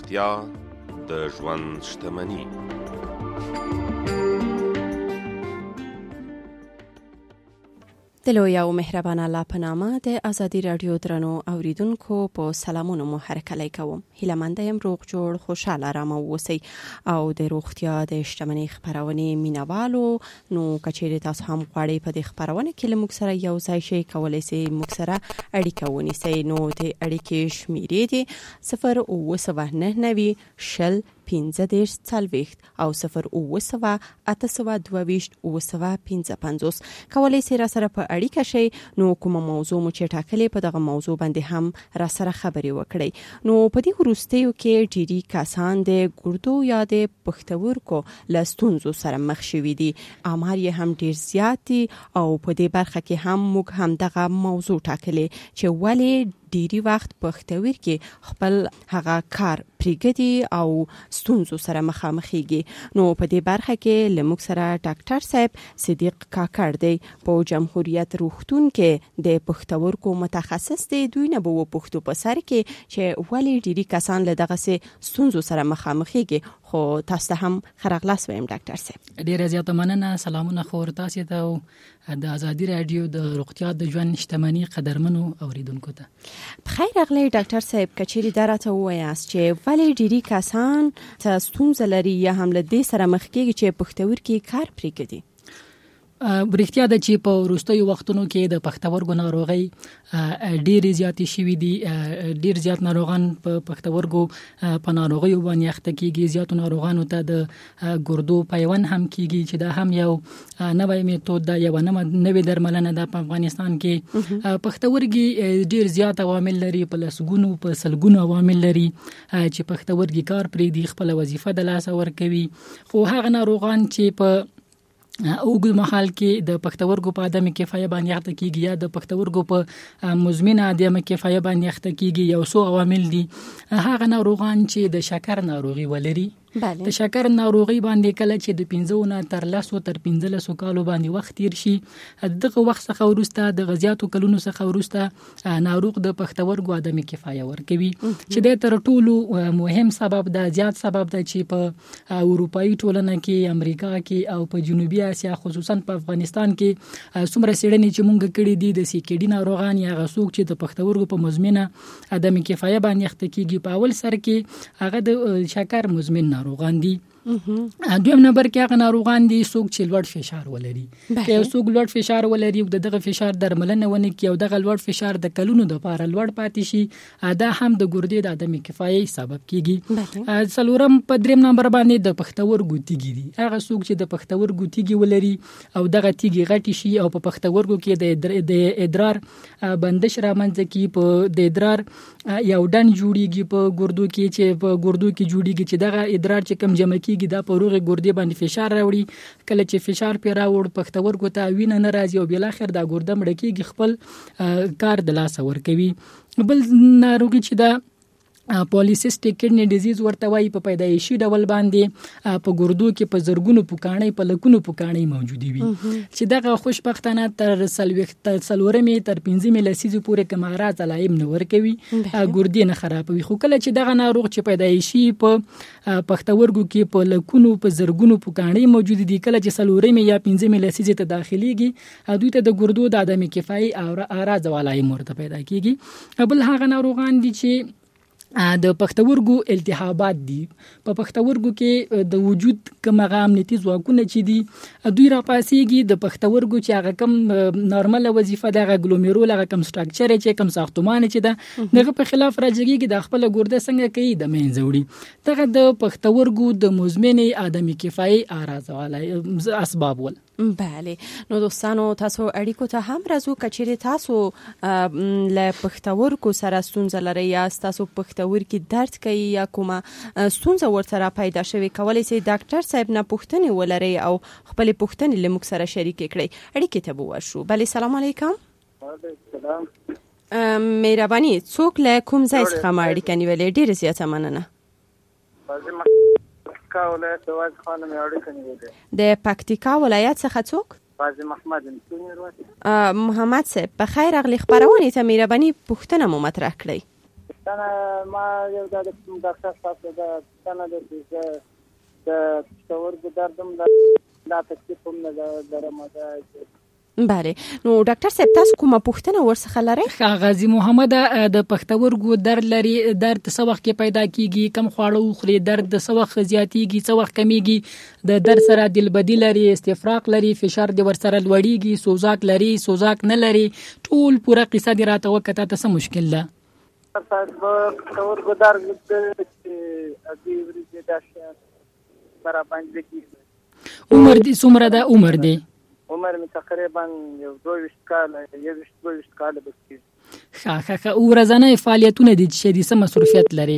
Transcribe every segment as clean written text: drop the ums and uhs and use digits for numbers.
روغتیا د ژوند شتمني. د لوی او مهربان الله په نامه د ازادي رادیو درنو اوریدونکو په سلامونو مو هرکلی کوم. هیله یم روغ جوړ خوشاله آرام اوسئ او د روغتیا د شتمنۍ خبرونه مینوالو نو کچېرې تاسو هم غواړئ په دې خبرونه کې له موږ سره یو ځای شئ، کولای شئ موږ سره اړیکه ونیسئ. نو د اړیکې شمیرې دي 0999 شل 15 او 0 کولای شئ را سره په اړیکه شئ. نو کومه موضوع مو چې ټاکلې په دغه موضوع باندې هم را سره خبرې وکړئ. نو په دې وروستیو کې ډېری کسان د ګردو یا د پښتورګو له ستونزو سره مخ شوي دي. آمار یې هم ډېر زیات دي او په دې برخه کې هم موږ هم دغه موضوع ټاکلې چې ولې ډېری وخت پښتورګي خپل هغه کار پرېږدي او ستونزو سره مخامخېږي. نو په دې برخه کې له موږ سره ډاکټر صاحب صدیق کاکړ دی، په جمهوریت روغتون کې د پښتورګو متخصص دی. دوی نه به وپوښتو په سر کې چې ولې ډېری کسان له دغه ستونزو سره مخامخېږي. خو تاسو ته هم ښه راغلاست وایم ډاکټر صاحب. ډېره زیاته مننه. سلامونه خور تاسو ته او د ازادي رادیو د روغتیا د ژوند شتمنۍ قدرمنو اوریدونکو ته. بخیر راغلی ډاکټر صاحب. کچېرې دراته وایاست چې ولې ډېری کسان ته ستونزه لري یا هم له دې سره مخ کېږي چې پښتورګي کار پرېږدي. برېښتیا ده چې په وروستیو وختونو کې د پښتورګو ناروغۍ ډېرې زیاتې شوي دي. ډېر زیات ناروغان په پښتورګو په ناروغیو باندې اخته کېږي. زیاتو ناروغانو ته د ګردو پیوند هم کېږي چې دا هم یو نوی میتود ده، یو نوې درملنه ده په افغانستان کې. پښتورګي ډېر زیات عوامل لري، په لسګونو په سلګونو عوامل لري چې پښتورګي کار پرېږدي، خپل وظیفه د لاسه ورکوي. خو هغه ناروغان چې په اوږد مهال کې د پښتورګو په عدم کفایه باندې اخته کېږي یا د پښتورګو په مزمنه عدم کفایه باندې اخته کېږي، یو څو عوامل دي. هغه ناروغان چې د شکر ناروغي ولري، د شکر ناروغي باندې کله چې د 15 نه تر 10 تر 15 کالو باندې وخت تیر شي، دغه وخت څخه وروسته د غزياتو کلونو څخه وروسته ناروغ د پښتورګو عدم کفایه ورکوي چې د تر ټولو مهم سبب د زیات سبب د چې په اروپאי ټولنه کې، امریکا کې او په جنوبي اسیا خصوصا په افغانستان کې څومره سیړنې چې مونږ کړې دي د سیکډي ناروغان یا غسوک چې د پښتورګو په مزمنه عدم کفایه باندې اخته کېږي، په اول سر کې هغه د شکر مزمن ناروغان دي. دویم نمبر کې هغه ناروغان دي څوک چې لوړ فشار ولري. که یو څوک لوړ فشار ولري او دغه فشار درملنه ونه کړي او دغه لوړ فشار د کلونو د لپاره لوړ پاتې شي، دا هم د ګردې د عدم کفایې سبب کیږي. څلورم په دریم نمبر باندې د پښتورګو تیږي دي. هغه څوک چې د پښتورګو تیږي ولري او دغه تیږي غټي شي او په پښتورګو کې د ادرار بندش رامنځته کی، په د ادرار یو ډن جوړیږي په ګردو کې چې په ګردو کې جوړیږي چې دغه ادرار چې کم جمع کیږي دا په روغې ګردې باندې فشار راوړي. کله چې فشار پې راوړ پښتورګو ته وینه نه راځي او بل اخر دا ګرده مړه کېږي، خپل کار د لاسه ورکوي. بل ناروغي چې دا پولیسیسټیک کډنی ډیزیز ورته وایي، په پیدایشي ډول باندې په ګردو کې په زرګونو پوکاڼې په لکونو پوکاڼې موجودې وي چې دغه خوشبختانه تر 4 تر 15 لسیزې پورې کوم اعراض علائم نه ورکوي، ګردې نه خرابوي. خو کله چې دغه ناروغ چې پیدایشي په پښتورګو کې په لکونو په زرګونو پوکاڼې موجود دي، کله چې 4 یا 15 لسیزې ته داخليږي، دوی ته د ګردو د عدم کفایي اعراض علائم ورته پیدا کیږي. بل هغه ناروغان دي چې د پښتورګو التهابات دي. په پښتورګو کې د وجود کوم امنیتي ځواکونه چې دي دوی را پاسيږي، د پښتورګو چې هغه کم نارمل وظیفه د ګلوميرول هغه کم سټراکچر چې کم ساختمان چې ده دغه په خلاف راځيږي، د خپل ګرده څنګه کوي د منځوړي. دغه د پښتورګو د مزمن عدم کفایي اعراض ولای اسباب ول. بله، نو دوستانو تاسو اړیکو ته هم راځو. کچېرې تاسو له پښتورګو سره ستونزه لرئ یا تاسو پښتورګي درد کوي یا کومه ستونزه ورسره پیدا شوي، کولی شئ ډاکټر صاحب نه پوښتنې ولرئ او خپل پوښتنې له موږ سره شریکې کړئ. اړیکې ته به ورشو. بله، سلام علیکم. مهرباني، څوک له کوم ځای څخه ما اړیکه نیولې؟ ډېره زیاته مننه. د پکتیکا ولایت څخه څوک؟ قاضي محمد محمد صاحب، بخیر راغلی. خبرونه ته مهرباني پوښتنه مو مطرح کړئ. تنه ما یو د ډاکټر تاسو د تنه د څورګو دردم دا تکلیف هم نه درم ده. بله نو ډاکټر صاحب تاسو کومه پوښتنه ورڅخه لرئ؟ غازی محمد د پښتورګو درد لري، درد څه وخت کې پیدا کیږي، کم خواړه خوري، درد څه وخت زیاتیږي، څه وخت کمیږي، د درد سره دلبدي لري، استفراغ لري، فشار د ور سره لوړیږي، سوزاک لري، سوزاک نه لري، ټول پوره قصه دی راته وکړه ته څه مشکل ده؟ پښتورګو درد د ورځې داسې برا باندې کیږي. عمر دې څومره ده؟ عمر دې عمر می تقریبا 22 کال بسکیږي. ښه ورځنی فعالیتونه دي چې د څه مصروفیت لري؟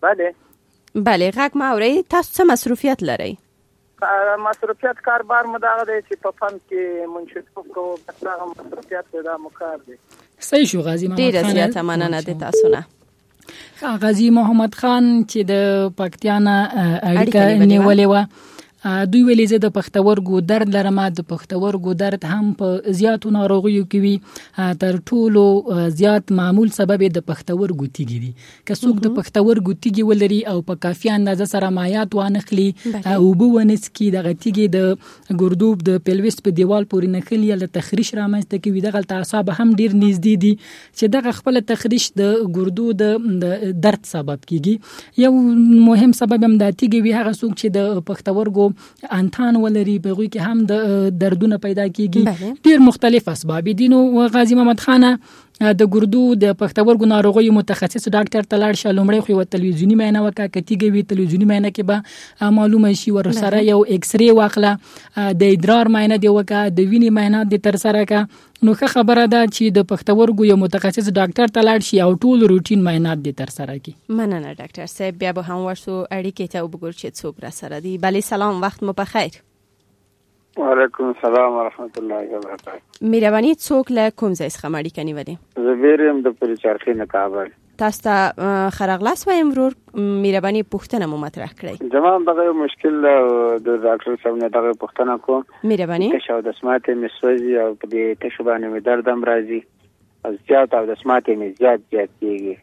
بله غږ ما اوري. تاسو څه مصروفیت لري؟ مصروفیت کاربار مداغه دی چې په فن کې منشطوب کوو، بس هغه مصروفیت دا مکار دی. صحیح شو غازی محمد خان. ډیره زیاته مننه د تاسو نه. غازی محمد خان چې د پکتیانا اړیکه نیولې و، دوی ویلي زه د پښتورګو درد لرم. د پښتورګو درد هم په زیاتو ناروغیو کې وي، تر ټولو زیات معمول سبب د پښتورګو تیږي دي. که څوک د پښتورګو تیږي ولري او په کافي اندازه سره مایعات وانخلي او اوبه ونڅکي، دغه تیږي د ګردوب د پیلوس په دیوال پورې نښلي یا تخریش رامنځته کوي. دغه اعصاب هم ډیر نږدې دي چې دغه خپل تخریش د ګردو د درد سبب کیږي. یو مهم سبب هم د تیږي وي، هغه څوک چې د پښتورګو انتان ولري په غوي کې هم د دردونه پیدا کیږي. ډیر مختلف اسباب دي. نو غازی محمد خان د ګردو د پښتورګو ناروغیو متخصص ډاکټر ته لاړ شه، لومړی خو تلویزیونی معاینه وکړه، کتیږي وی تلویزیونی معاینه کې به معلومه شي، ور سره یو ایکس ری واخله، د ادرار معاینه دی وکړه، د وینې معاینه دی تر سره کا. نو ښه خبره ده چې د پښتورګو یو متخصص ډاکټر ته لاړ شي او ټول روټین معاینات دی تر سره کی. مننه ډاکټر صاحب. بیا به هم ورسو اړیکې ته وګورئ چې څوک را سره دی. بله سلام، وخت مو بخیر. وعلیکم السلام ورحمت الله وبرکاته. مهرباني څوک له کوم ځای څخه اړیکه نیولې؟ زبیرم د پریچارخې نه کابل. تاسو ته خرغلاس وایم ورور، مهرباني پوښتنه مو مطرح کړئ. زموږ دغه مشکل د ډاکټر صاحب نه دغه پوښتنه کوم. مهرباني تشو د سماته می سوځي او په دې تشو باندې می درد هم راځي، او زیات او د سماته می زیات کیږي.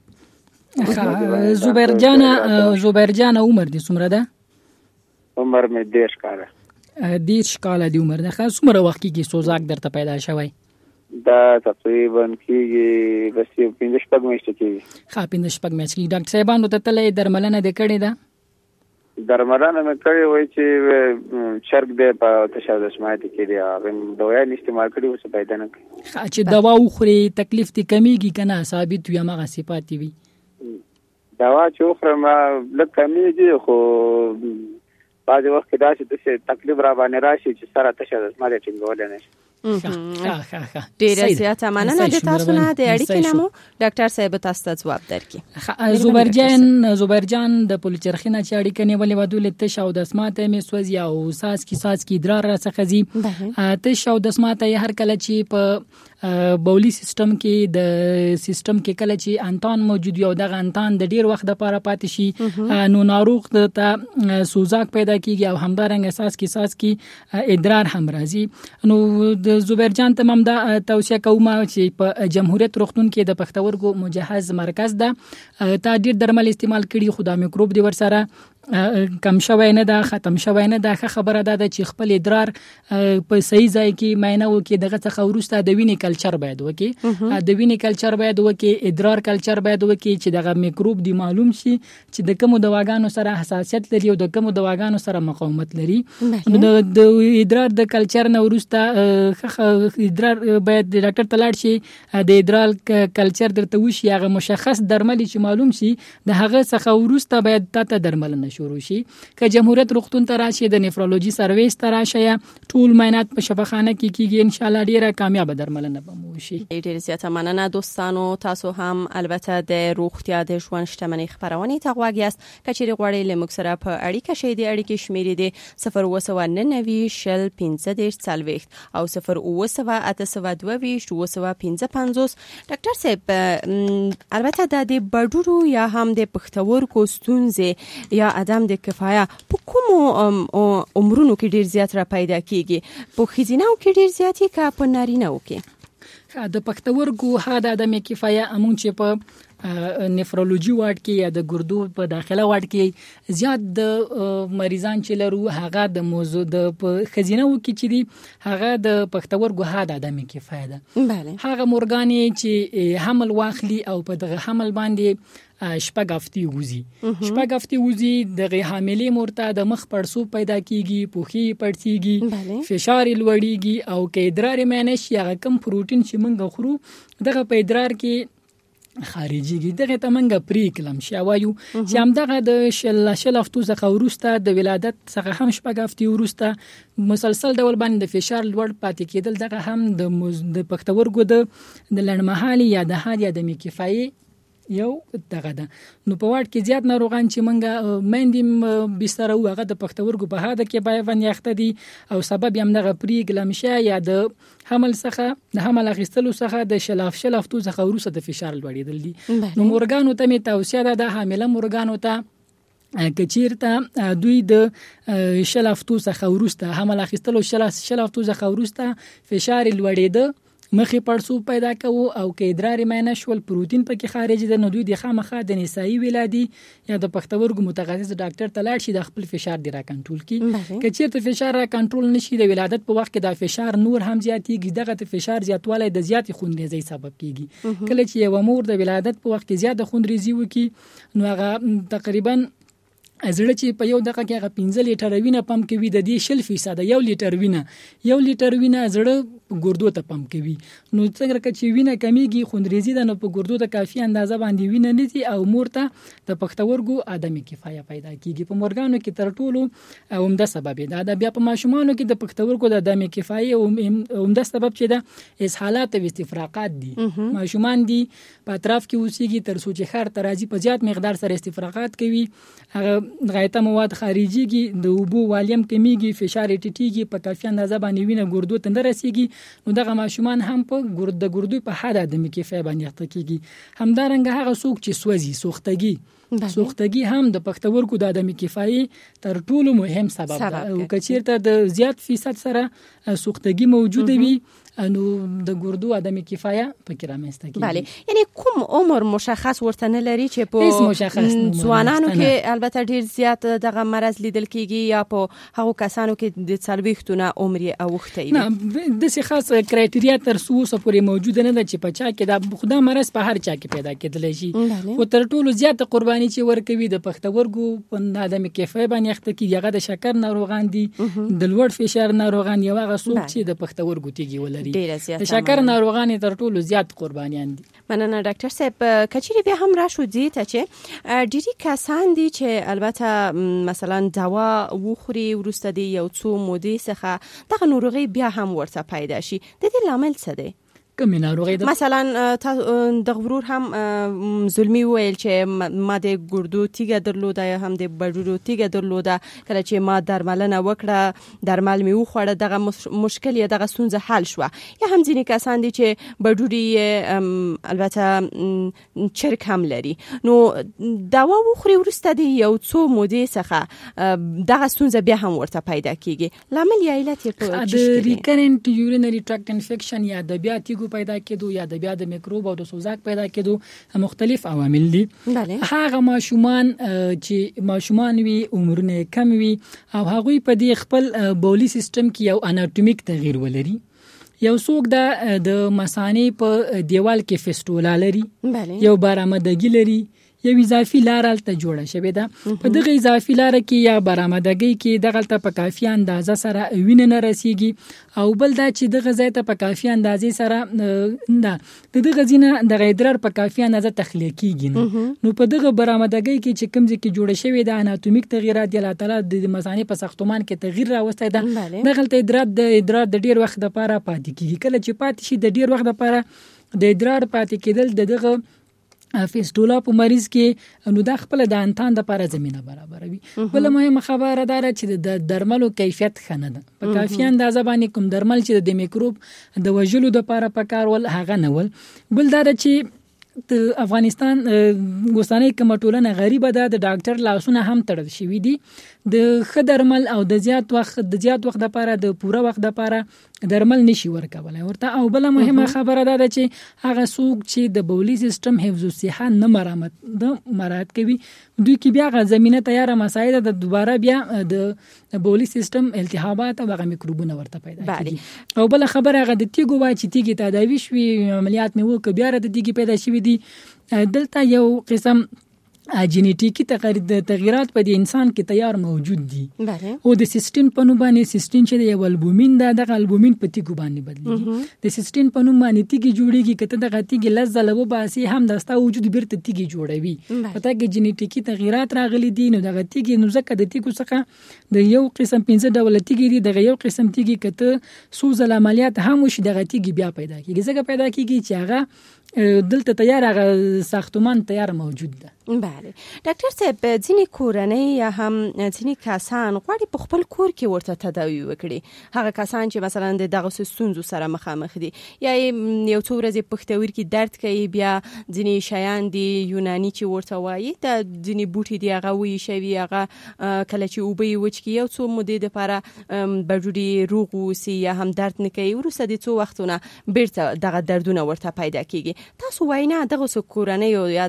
زبرجان عمر دې څومره ده؟ عمر می 10 کاله. 10 کاله دی عمر ده. خاص څومره وخت کې سوزاک درته پیدا شوی؟ دا تقریبا کېږي بس 15 میاشتې کېږي. ښه 15 میاشتې. ډاکټر صاحبانو ته تلې درملنه دې کړې ده؟ درملنه مې کړې وای چې چرګ دې په تشو د سماعت کې دی، هغه دوايان استعمال کړې اوس پیدا نه کوي. چې دوا وخوري تکلیف دې کمیږي کنه ثابت وي هغه صفات وي؟ دوا چې وخورم لږ کمیږي، خو بعض وخت کې داسې تکلیف را باندې راشي چې سره تشو د سماعت ټینګول نه شي. ډیره زیاته مننه د تاسو نه. د اړیکې نامو ډاکټر صاحب تاسو ته جواب درکړي. زبرجان د پولیچرخینه چې اړیکه نیولې و دولت تشو د سماعت می سوځي او ساس کی ادرار را څخه زی تشو د سماعت هر کله چې په بولی سیستم کې د سیستم کې کله چې انتان موجود یو دغه انتان د ډیر وخت لپاره پاتې شي، نو ناروغ ته سوزاک پیدا کیږي او همدارنګ ساس کی ادرار هم راځي. نو د زبرجان تمام دا توصیه کوم چې په جمهوریت روغتون کې د پښتورګو مجهز مرکز ده، تا ډیر درمل استعمال کړي، خو دا میکروب دی ور سره کم شوی نه ده، ختم شوی نه ده. خبره ده چې خپل ادرار په صحیح ځای کې معاینه وکړي، دغه څخه وروسته د وینې کلچر باید وکړي، د وینې کلچر باید وکړي، ادرار کلچر باید وکړي چې دغه میکروب دی معلوم شي چې د کومو دواګانو سره حساسیت لري او د کومو دواګانو سره مقاومت لري. د ادرار د کلچر نه وروسته ادرار باید د ډاکټر ته لاړ شي، د ادرار کلچر درته وشي، هغه مشخص درمل چې معلوم شي، د هغه څخه وروسته باید تاسو درملنه شروع شي. که جمهوریت روغتون ته راشي، د نفرولوژي سرویس ته راشي، ټول معاینات په شفاخانه کې کیږي، ان شاء الله ډیره کامیاب درملنه به مو شي. ډیر زیاته مننه دوستانو. تاسو هم البته د روغتیا د ژوند شتمنۍ خبرونه ته غواړئ یاست، کچېرې غواړئ له موږ سره په اړیکه شئ. د اړیکې شمیرې دی 090 شل 15 او 0808225. ډاکټر صاحب البته د بډورو یا هم د پښتورګو ستونزې یا عدم د کفایه په کومو عمرونو کې ډیر زیات را پیدا کیږي؟ په ښځیناو کې ډیر زیاتی کا په نارینه‌و کې؟ د پښتورګو د عدم کفایه امون چې په نفرولوژي وارډ کې یا د ګردو په داخله وارډ کې زیات د مریضان چې لرو هغه د موضوع د خزینه وکي چې دی هغه د پښتورګو حد عدم کفایت ده. بله هغه مورګانې چې حمل واخلي او په دغه حمل باندې شپږ هفتې وځي دغه حاملې مورته د مخ پړسوب پیدا کیږي، پوخي پړسیږي، فشار لوړیږي او کې ادرار مینش یا کم پروتین چې موږ خورو دغه په ادرار کې خارجيږي. دغه تمنګ پریکلم شاوایو چې هم دغه د شل هفتو څخه ورسته د ولادت څخه هم شپږ هفتې ورسته مسلسل ډول باندې د فشار لوړ پاتې کېدل دغه هم د پښتورګو د لړمحالي یا د حاد یا د میکفایي یو دغه ده. نو په واټ کې زیات ناروغان چې منګه مندیم بستر او هغه د پښتورګو په هاده کې بای ون یخته دي او سبب یې دغه پریګلمشه یا د حمل څخه د حمل اخیستلو څخه د شل هفتو څخه ورسته د فشار لوړېدل دي. نو مورګانو ته می توصیه ده د حامله مورګانو ته کچیرته دوی د شل هفتو څخه ورسته حمل اخیستلو شل هفتو څخه ورسته فشار لوړېده مخې پړسوب پیدا کوو او کې ادرار مینش ول پروتین پکې خارج ده. نو دوی د خامخا د نسایي ولادي یا د پښتورګو متخصص ډاکټر ته لاړ شي د خپل فشار دی را کنټرول کړي. که چیرته فشار را کنټرول نشي د ولادت په وخت کې د فشار نور هم زیاتېږي، دغه د فشار زیاتوالی د زیات خوندریزي سبب کیږي. کله چې یو مور د ولادت په وخت کې زیات خوندریزي وکي نو هغه تقریبا زړه چې په یو دقیقه کې هغه 15 لیټر وینه پمپ کوي د دې 0% 1 لیټر وینه زړه ګردو ته پمپ کوي. نو څنګه چې وینه کمیږي خوندریزي ده نو په ګردو ته کافي اندازه باندې وینه نه دي او مور ته د پښتورګو عدم کفایت پیدا کیږي. په مورګانو کې تر ټولو عمده سبب دی دا بیا په ماشومانو کې د پښتورګو د عدم کفایت عمده سبب چې ده اسهالات او استفراغات دي. ماشومان دي په اطراف کې اوسېږي تر څو چې خار ترازی په زیات مقدار سره استفراغات کوي، هغه غایطه مواد خارجيږي، د اوبو والیم کمیږي، فشار ټیټیږي، په کافي اندازه باندې وینه ګردو ته نه رسیږي. نو دغه ماشومان هم په ګردو په حد د میکفای باندې اخته کیږي. همدارنګه هغه څوک چې سوځي سوختګي هم د پښتورګو د عدم کفایي تر ټولو مهم سبب ده. او کچیرته د زیات فیصد سره سوختګي موجوده وي نو د ګردو عدم کفایت پکې رامنځته کیږي. بله یعنی کوم عمر مشخص ورته نه لري چې په ځوانانو کې البته ډیر زیات دغه مرض لیدل کیږي یا په هغو کسانو کې د څلويختونه عمر اوخته وي؟ نه د څه خاص کرایټریا تر څو پورې موجوده نه ده چې په چا کې د خدا مرض په هر چا کې پیدا کېدلی شي. او تر ټولو زیات قرباني چې ورکوي د پښتورګو په عدم کفایت باندې اخته کیږي هغه د شکر ناروغان دي، د لوړ فشار ناروغان، یو هغه څوک چې د پښتورګو تیږي ولري. د شکر ناروغان تر ټولو زیات قربانیان دي. مننه ډاکټر صاحب. کچېری بیا هم راشو دي ته چې ډېری کسان دي چې البته مثلا دوا وخوري ورسته دي یو څو مودې څخه دغه ناروغي بیا هم ورته پیدا شي، د دې لامل څه دی؟ کومه ناروغي ده؟ مثلا د غرور هم ظلمي ویل چې ما د ګردو تیګه درلوده یا هم د بډورو تیګه درلوده، کله چې ما درملنه وکړه درمل می وخوړه دغه مشکل یا دغه ستونزه حل شو. یا هم ځینې کسان دي چې بډوري البته چرک هم لري، نو دوا وخوري ورسته دی یو څو مودې څخه دغه ستونزه بیا هم ورته پیدا کیږي. لامل یا علت یې په د ریکرنٹ یورینری ټراکټ انفیکشن یا د بیا تیګو پیدا کېدو یا د بیا د میکروب او د سوزاک پیدا کېدو مختلف عوامل دي. هغه ماشومان چې ماشومان وي عمرونه کم وي او هغوی په دې خپل بولی سیستم کې یو اناتومیک تغییر ولري، یو څوک د مثانې په دیوال کې فستولا لري، یو برآمدګي لري، یو اضافي لار الته جوړه شوې ده. په دغه اضافي لار کې یا برآمدګۍ کې دغه په کافي اندازه سره وینه نه رسیږي او بل دا چې دغه ځای ته په کافي اندازې سره نه دغه ځینه د ادرار په کافي اندازه تخلیه کیږي. نو په دغه برآمدګۍ کې چې کوم ځکه جوړه شوې ده اناتومیک تغیرات دی الله تعالی د مثانې په ساختمان کې تغییر راوستی ده، دغه ادرار د ډیر وخت لپاره پاتې کیږي. کله چې پاتې شي د ډیر وخت لپاره د ادرار پاتې کېدل دغه فیستولا په مریض کې نو د خپل د انتان د لپاره زمينه برابروي. بل مهمه خبره ده چې د درملو کیفیت خنه ده، په کافي اندازه باندې کوم درمل چې د میکروب د وژلو د لپاره پکارول هغه نه ول. بل دا چې د افغانستان اوسنۍ کومه ټولنه غریبه ده، د ډاکټر لاسونه هم تړل شوي دي. د ښه درمل او د زیات وخت لپاره د پوره وخت لپاره درمل نشي ورکولای ورته. او بل مهمه خبره ده چې هغه څوک چې د بولی سیستم حفظ الصحه نه مراعات کوي دوی کې بیا غ زمينه تیار مسایل د دوباره بیا د بولی سیستم التهابات او هغه میکروبونه ورته پیدا کیږي. او بل خبره هغه د تیګو وای چې تیګي تداوی شوي عملیات مې وکړ بیا د تیګي پیدا شوي دي. دلته یو قسم جینیټیکی تغیرات په انسان کې تیار موجود دي. او د سیستین په نوم باندې سیستین چې د البومین د البومین په تیګو باندې بدلیږي. د سیستین په نوم باندې تیګي جوړیږي کته د تیګي لزله و باسي هم دستا وجود بیرته تیګي جوړوي. پته کې جینیټیکی تغیرات راغلي دي نو د تیګي نو زکه د تیګو څخه د یو قسم 15 ډول تیګي دي د یو قسم تیګي کته سوزل عملیات هم وشي د تیګي بیا پیدا کیږي. زکه پیدا کیږي چې هغه دلته تیار هغه ساختمان تیار موجود ده. بله ډاکټر صاحب ځینې کورنۍ یا هم ځینې کسان غواړي په خپل کور کې ورته تداوی وکړي. هغه کسان چې مثلا د دغه ستونزو سره مخامخ دي یا یو څو ورځې پښتورګي کې درد کوي بیا ځینې شیان دي یوناني چې ورته وایي د ځینې بوټي دی هغه وی شوی هغه کله چې وبې وچ کی یو څو مودې لپاره بجوړي روغ وسی یا هم درد نه کوي ورسره د څو وختونه بیرته دغه دردونه ورته پیدا کیږي. تاسو واینا دغه کورنۍ یا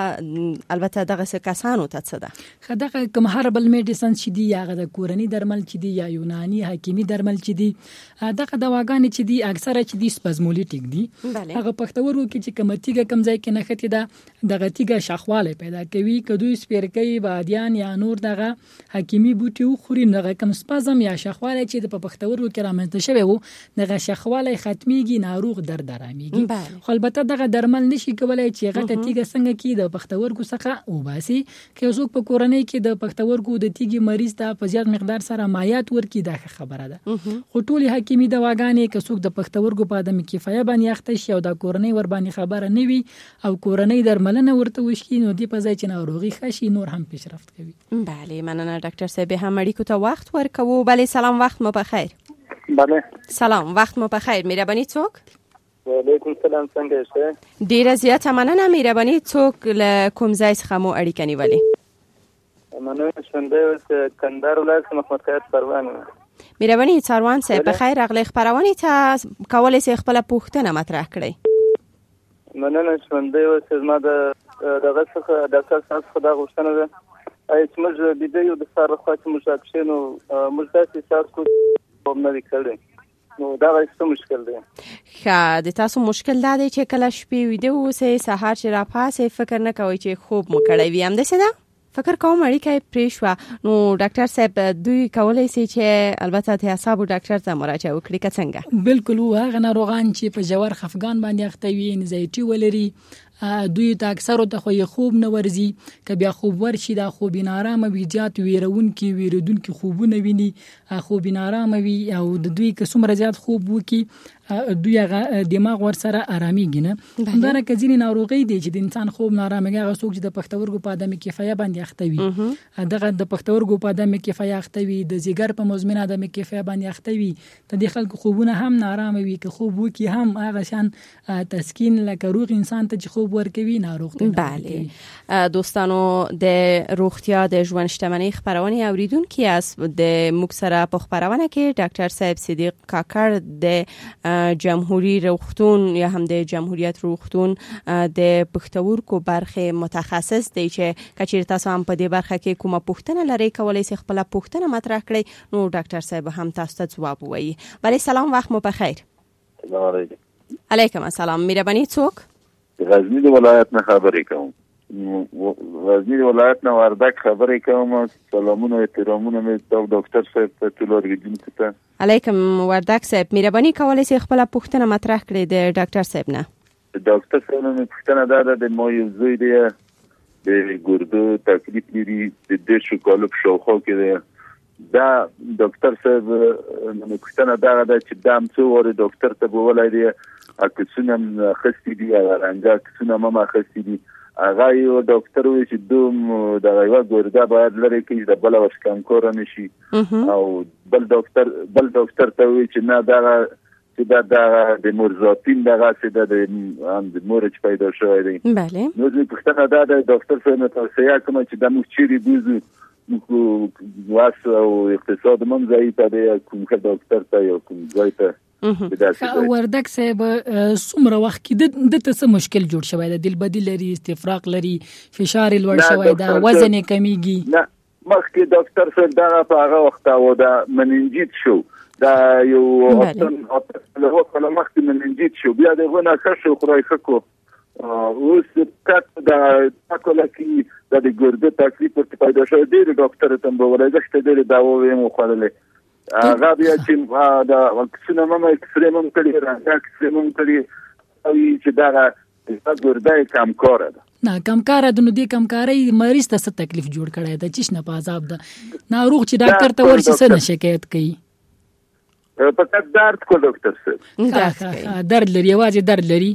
د البته دغه کسانو ته څه ده خدغه کوم هربل میډیسن چې دی یا د کورنۍ درمل چې دی یا یوناني حکیمي درمل چې دی دغه دواګانې چې دی اکثره چې دی سپازمولیټیک دی. هغه پښتورو کې چې کمتیګه کم ځای کې نختی ده دغه تیګه شخواله پیدا کوي کدوې سپیرکۍ بادیان یا نور دغه حکیمي بوټي خوري دغه کم سپازم یا شخواله چې د پښتورو کې رامنځته شوی وو دغه شخواله ختميږي ناروغ درد آراميږي. خو البته دغه درمل نشي کولای چې غټه تیګه څنګه کې د پښتورګو څخه وباسي. که څوک په کورنۍ کې د پښتورګو د تیګي مریض ته په زیات مقدار سره مایات ورکي دا خبره ده. خو ټولي حکیمي دواګانې که څوک د پښتورګو په ادمي کفایه باندې اخته شي او د کورنۍ ور باندې خبره نه وي او کورنۍ درملنه ورته وشي نو دی په ځای چې ناروغي خشي نور هم پیشرفت کوي. بله مننه ډاکټر صاحب هم اړیکو ته وخت ورکوو. بله سلام وخت مو بخیر. بله سلام وخت مو بخیر. مهرباني څوک؟ وعلیکم السلام څنګه یاست؟ ډیره زیاته مننه. مهرباني څوک له کوم ځای څخه مو اړیکه نیولې؟ مننه شوندې کندهار ولایت محمد خیاط پروان. مهرباني څاروان صاحب بخیر راغلی خبرونه ته کولای شي خپل پوښتنه مطرح کړئ. مننه شوندې ما دغه څخه د اساس خدا غوښتنه ده چې موږ د دې د سره خاص مشاکشینو موږ تاسو تاسو په مری کړی نو دا څه مشکل دی؟ ښه د تاسو مشکل دا دی چې کله شپې ویده اوسئ سهار چې راپاسئ فکر نه کوئ چې خوب مو کړی وي همداسې ده؟ فکر کوم اړیکه یې پرې شوه نو ډاکټر صاحب دوی کولی شي چې البته د اعصابو ډاکټر ته مراجعه وکړي که څنګه؟ بالکل هغه ناروغان چې په ژور خفګان باندې اخته وي انزایټي ولري دوی ته اکثر ته خو خوب نه ورزي که بیا خوب ورشي دا خوب نارامه وي زیات ویردونکي خوبونه ویني خوب نارامه وي او د دوی که څومره زیات خوب وکي دوی هغه دماغ ور سره آراميږي نه. دا کزینې ناروغي دي چې د انسان خوب نارامه هغه څوک چې د پښتورګو په ادمي کفایه باندې اخته وي دغه د پښتورګو په ادمي کفایه اخته وي د زیګر په مزمن ادمي کفایه باندې اخته وي ته د خلکو خوبونه هم نارامه وي که خوب وکي هم هغه شان تسکین لکه روغ انسان ته چې خوب ورکوي ناروغ ته. بله دوستانو د روغتیا د ژوند شتمنۍ خبرونه اوریدونکو است د موږ سره په خبرونه کې ډاکټر صاحب صدیق کاکړ د جمهوری روغتون یا هم د جمهوریت روغتون د پښتورګو برخه متخصص دی چې کچیر تاسو هم په دې برخه کې کومه پوښتنه لرئ کولای شئ خپل پوښتنه مطرح کړئ نو ډاکټر صاحب هم تاسو ته ځواب وایي. بله سلام وخت مو بخیر. سلام علیکم. علیکم السلام. مهرباني څوک؟ غزنی ولایت نه خبرې کوم. غزنی ولایت نه وردک خبرې کوم. سلامونه احترامونه مې ډاکټر صاحب ته ټول ورګدونکو ته. علیکم وردک صاحب مهرباني کولای شئ خپل پوښتنه مطرح کړئ د ډاکټر صاحب نه. ډاکټر صاحب نو پوښتنه دا ده د مو یو زوی دی د ګردو تکلیف لري د دې شو کالو په شاوخوا کې دی دا ډاکټر صاحب نو پوښتنه دا ده چې دام څو ور ډاکټر ته بولای دی اکسونم خستی دی رنګا اکسونم ما خستی دی هغه یو ډاکټر وی چې دوم د یو ګوردا باید لري کې د بل وشکم کور نشي او بل ډاکټر ته وی چې نه دا د مرزاتین دغه څه د مورچ پیدا شوی دی. بله نو زه پوښتنه دا د ډاکټر څخه توصیه کوم چې د مخچری بوزو واس او اقتصاد منځي ته د کوم ډاکټر ته یو کوم ځای ته وردک صاحب څومره وخت کې د څه مشکل جوړ شوی دی؟ دل بدی لري، استفراغ لري، فشار لوړ شوی دا، وزن کمیږي؟ نه مخکې ډاکټر صاحب دا په هغه وخت او دا مننجیت شو، دا یو له وخت مخکې مننجیت شو، بیا دغه نه ښه خورای خکو اوس کټ دا تاکل کی د ګرده تکلیف په پیدا شو دی ډاکټر ته به ولایت ته دی دا وې مو خللې هغه بیا چې دا واکسین هم اکسرې هم کړی راځه اکسرې هم کړی او چې دا ګرده کمکار ده. نه کمکار د نو دي کمکاري مریض ته څه تکلیف جوړ کړی د چشنه په عذاب ده ناروغ چې ډاکټر ته ورشي څه نه شکایت کوي په درد کو ډاکټر صاحب درد لري واځي درد لري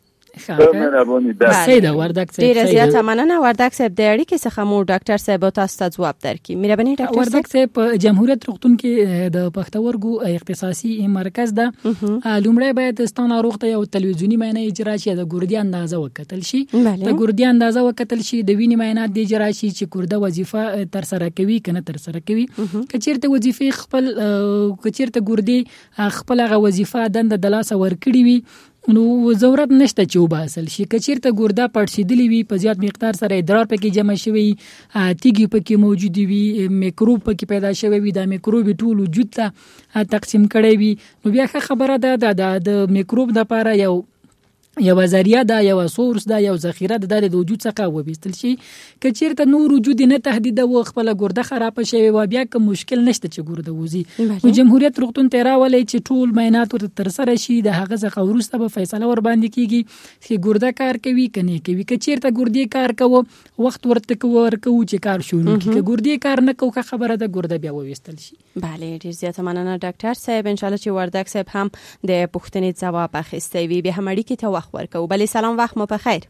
ډیره زیاته مننه وردک صاحب د اړیکې څخه مو ډاکټر صاحب تاسو ته ځواب درکړي. مهرباني ډاکټر وردک صاحب په جمهوریت روغتون کې د پښتورګو اختصاصي مرکز ده. لومړی باید ستاسو ناروغ ته یو تلویزیونی معاینه اجرا شي، د ګردې اندازه وکتل شي، د ګردې اندازه وکتل شي، د وینې معاینات د اجرا شي چې ګرده وظیفه تر سره کوي کنه تر سره کوي. کچیرته وظیفه خپل کچیرته ګردې خپل هغه وظیفه دنده د لاس ور کړی وي نو ضرورت نشته چې وباسل شي. کچیرته ګرده پړسیدلی وي، په زیات مقدار سره ادرار پکې جمع شوی، تیږي پکې موجود وي، میکروب پکې پیدا شوی وي، دا میکروب ټول وجود ته تقسیم کړي وي، نو بیا خبره ده د میکروب د لپاره یو ذریعہ دا، یو سورس دا، یو ذخیره دا د وجود څخه وبېستل شي. کچیرته نور وجود نه تهدید او خپل ګرده خراب شي و بیا کوم مشکل نشته چې ګرده وزي. نو جمهوریت روغتون ته راولي چې ټول معاینات ورته تر سره شي، د هغه څخه وروسته به فیصله ور باندې کیږي چې ګرده کار کوي کني کوي. کچیرته ګردې کار کوو وخت ورته ورکو چې کار شروع کیږي، ګردې کار نه کوو خبره ده ګرده بیا وبېستل شي. بله ډیر زیاته مننه ډاکټر صاحب، ان شاء الله چې وردک صاحب هم د پوښتنې ځواب اخیستی وي. به هم اړیکې ته وخت ورکو. بله سلام، وخت مو بخیر.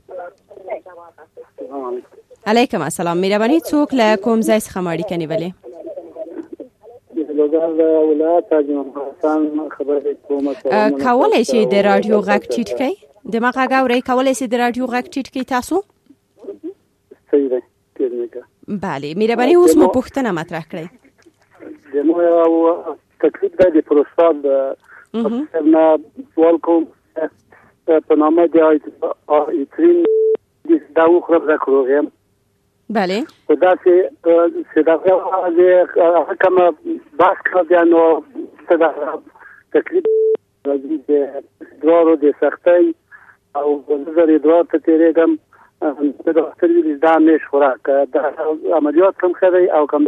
علیکم السلام. مهرباني څوک له کوم ځای څخه اړیکه نیولې؟ کولای شي د رادیو غږ ټیټ کړئ؟ د ما غږ اورئ؟ کولای شي د رادیو غږ ټیټ کړئ تاسو؟ بله مهرباني اوس مو پوښتنه مطرح کړئ. د مو یو تکلیف د پروستات د نه سوال کوم په نامه د ایترین دا خراب راکړم. بله دا چې دا هغه کوم باس کړه نو دا تکلیف د درو د سختۍ او د درو ته تیرېږم د ډاکټر ویل دا نش خوراک دا عملیات کوم خدای او کوم.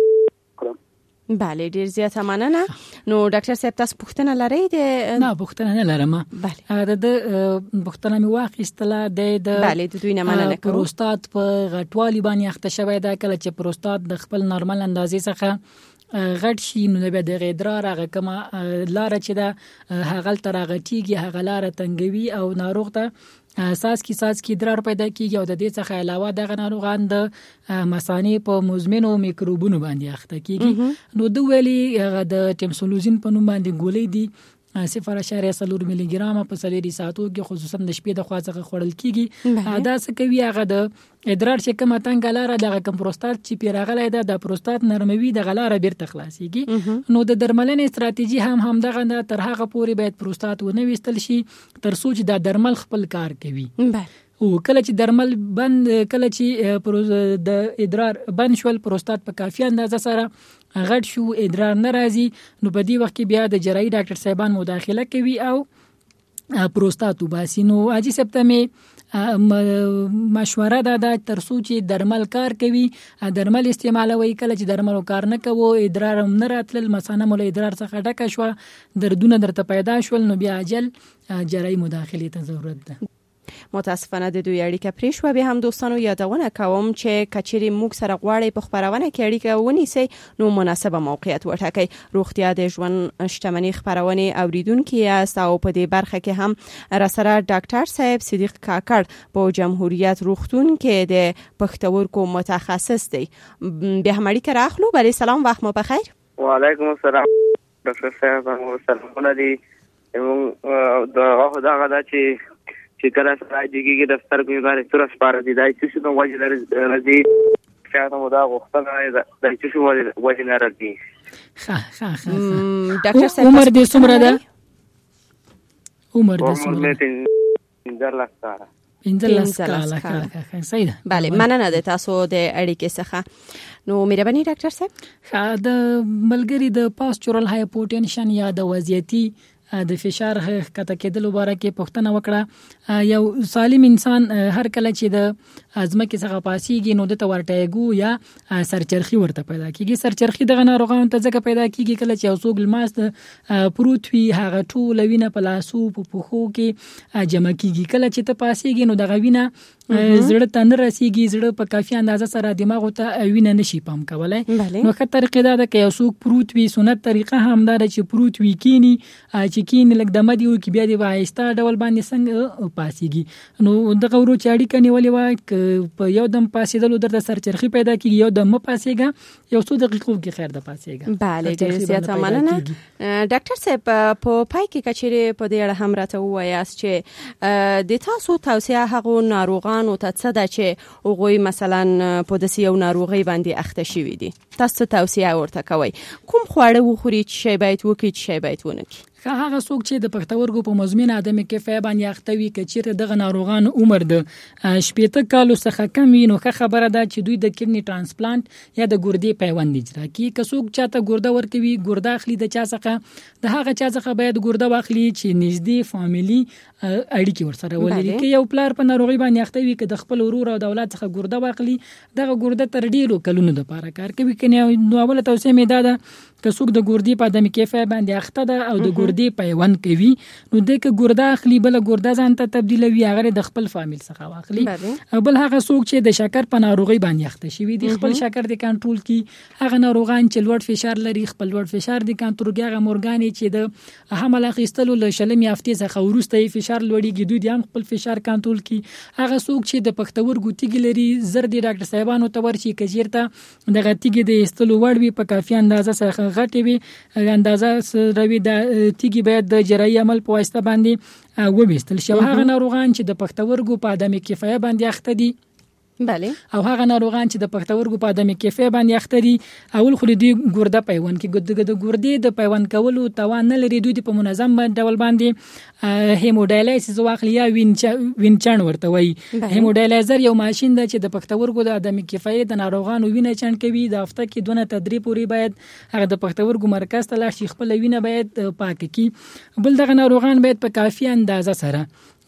بله ډیر زیاته مننه. نو ډاکټر صاحب تاسو پوښتنه لرئ؟ نه پوښتنه نه لرم. بله د پوښتنه می واخیستله د بله د دوی نه مننه کوم. پروستات په غټوالي باندې اخته شوی دا کله چې پروستات د خپل نارمل اندازې څخه غټ شي نو به د ادرار هغه کما لار چې دا هغه تر غټیږي هغه لار تنګوي او ناروغ ته ساس کی ادرار پیدا کیږي او د دې څخه علاوه د ناروغان د مثانې په مزمنو میکروبونو باندې اخته کیږي. نو د ویلي د ټیمسولوزین په نوم باندې ګولې دي 0.4 ملي ګرام په سلیری ساتو کې خصوصا د شپې د خواځغه خوړل کیږي. دا څه کوي هغه د ادرار چې کومه تنګ لاره د کم پروستات چې پیراغلی ده د پروستات نرموي د غلاره بیرته خلاصيږي. نو د درملنې استراتیژي هم دغه تر هغه پورې باید پروستات ونه وستل شي تر څو چې د درمل خپل کار کوي. او کله چې درمل بند کله چې د ادرار بند شول پروستات په کافي اندازه سره غټ شو ادرار ناراضي نو په دې وخت کې بیا د جراحي ډاکټر صاحبان مداخله کوي او پروستات وباسي. نو اجي سپتمه مشوره ده تر څو چې درمل کار کوي درمل استعمالوي. کله چې درمل کار نه کوي ادرار هم نه راتل مثلا مول ادرار څخه ډکه شو دردونه درته پیدا شول نو بیا اجل جراحي مداخله ته ضرورت ده. متاسفانه د دوی اړیکه پرې شوه. به هم دوستانو یادونه کوم چې کچېرې موږ سره غواړئ په خبرونه کې اړیکه ونیسئ نو مناسبه موقعیت وټاکئ. روغتیا د ژوند شتمنۍ خبرونه اوریدونکي یاست او په دې برخه کې هم راسره ډاکټر صاحب صدیق کاکړ په جمهوریت روغتون کې د پښتورګو متخصص دی. به هم اړیکه راخلو. بله سلام، وخت مو بخیر. وعلیکم السلام ډاکټر صاحب. سلامونه دي. دا غدا چې کله سره دیږي د سترګو باندې تر سپاره دي دای چې نو وجه لري چې نو دا غوښتنه د چې وجه لري. ډاکټر صاحب عمر دې څومره ده؟ عمر د عمر مې 15 کاله. 15 کاله. صحیح ده. بله، مننه د تاسو د اړیکې څخه. نو مهرباني ډاکټر صاحب، د ملګری د پاسچورل هایپوټنشن یا د وضعیتي د فشار کته کېدل لپاره کې پوښتنه وکړه. یو سالم انسان هر کله چې د ازمکه څخه پاسيږي نو د ورټایګو یا سرچرخي ورته پیدا کیږي. سرچرخي دغه ناروغانو ته ځکه پیدا کیږي کله چې اوسوګ لماس پروت وي، هغه ټول وینه په لاسو په پخو کې جمع کیږي. کله چې ته پاسيږي نو دغه وینه زړه ته نه رسیږي، زړه په کافي اندازه سره دماغ ته وینه نشي پمپ کولای. نو ښه طریقه دا ده چې اوسوګ پروت وي. سنت طریقه هم دا چې پروت وي کینی چې کینی لکه د مدیو کې بیا دی وایستا ډول باندې څنګه پاسيږي. نو دغه ورو چې اړیکه نیولې وای په یو دم پاسېدل درته سرچرخي پیدا کیږي، یو دم پاسېګا، یو څو دقیقو کې خیر ده پاسېګا. بله، ډیر زیاته مننه. ډاکټر صاحب، په پای کې کچېره په دې اړه هم راته وایاست چې د تاسو توصیه هغه ناروغانو ته څه ده چې هغوی مثلا په داسې یو ناروغي باندې اخته شوي دي؟ تاسو توصیه ورته کوئ کوم خواړه وخوري، چې شی باید وکړي، چې شی باید ونه کړي؟ هغه څوک چې د پښتورګو په مزمن عدم کفایت باندې اخته وي، کچېر دغه ناروغان عمر د 80 کالو څخه کم وي، نو خبره ده چې دوی د کډنی ترانسپلانت یا د ګردې پیوند اجرا کوي. که څوک چاته ګرده ورکوي، ګرده اخلي د چا څخه، د هغه چا څخه باید ګرده واخلي چې نږدې فاميلي اړیکې ورسره ولري. که یو پلار په ناروغي باندې اخته وي، که د خپل ورور او د اولاد څخه ګرده واخلي، دغه ګرده تر ډیرو کلونو لپاره کار کوي. کنه نو اوله توصیه مې ده که څوک د ګردې په عدم کفایت باندې اخته ده او د ګردې پیوند کوي، نو د ګرده اخلي بل ګرده ځان ته تبدیلوي، هغه د خپل فامیل څخه واخلي. او بل هغه څوک چې د شکر په ناروغي باندې اخته شوی دي، خپل شکر د کنټرول کی. هغه ناروغان چې لوړ فشار لري، خپل لوړ فشار د کنټرول کې، هغه مورګانی چې د حمل اخیستلو له شلمي هفتې څخه وروسته فشار لوړیږي، دوی هم خپل فشار کنټرول کی. هغه څوک چې د پښتورګو تیږې لري، زر د ډاکټر صاحبانو ته ورشي کجیرته د غتیګې د استلو وړ وي، په کافي اندازه سره غټي وي، اندازه سروي د تیږي باید د جراحي عمل په واسطه باندې وبېستل شي. هغه ناروغان چې د پښتورګو په عدم کفایت باندې اخته دي، بله، او هغه ناروغان چې د پښتورګو په عدم کفایت باندې اخته دي، اول خو دې ګرده پیوند کې د ګردې د پیوند کولو توان نه لري، دوی په منظم ډول باندې هیموډایلیسیس واخلي یا وینچن ورته وایي. هیموډایلیزر یو ماشين ده چې د پښتورګو د عدم کفایت د ناروغانو وینه چن کوي. د هفته کې 2 نه 3 پورې باید هغه د پښتورګو مرکز ته لاړ شي، خپل وینه باید پاک کړي. بل دغه ناروغان باید په کافي اندازه سره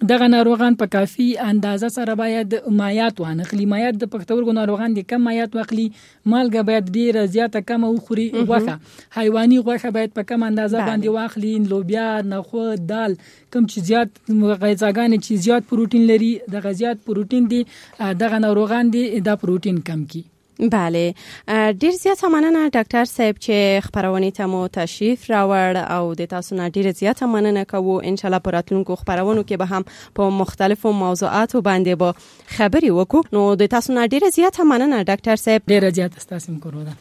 باید مایعات وانخلي. مایعات د پښتورګو ناروغان دي کم مایعات واخلي، مالګه باید ډیره زیاته کم وخوري، غوښه حیواني غوښه باید په کم اندازه باندې واخلي، لوبیا، نخود، دال، کوم چې زیات غذاګانې چې زیات پروتین لري، د زیات پروتین دي دغه ناروغان دي دا پروتین کم کی. بله، ډیر زیاته مننه ډاکټر صاحب چې خبرونه ته مو تشریف راوړ، او د تاسو نه ډیر زیاته مننه کوو. ان شاء الله په راتلونکو خبرونو کې به هم په مختلفو موضوعاتو باندې به خبري وکړو. نو د تاسو نه ډیر زیاته مننه ډاکټر صاحب. ډیر زیاته ستاسو کوم ده.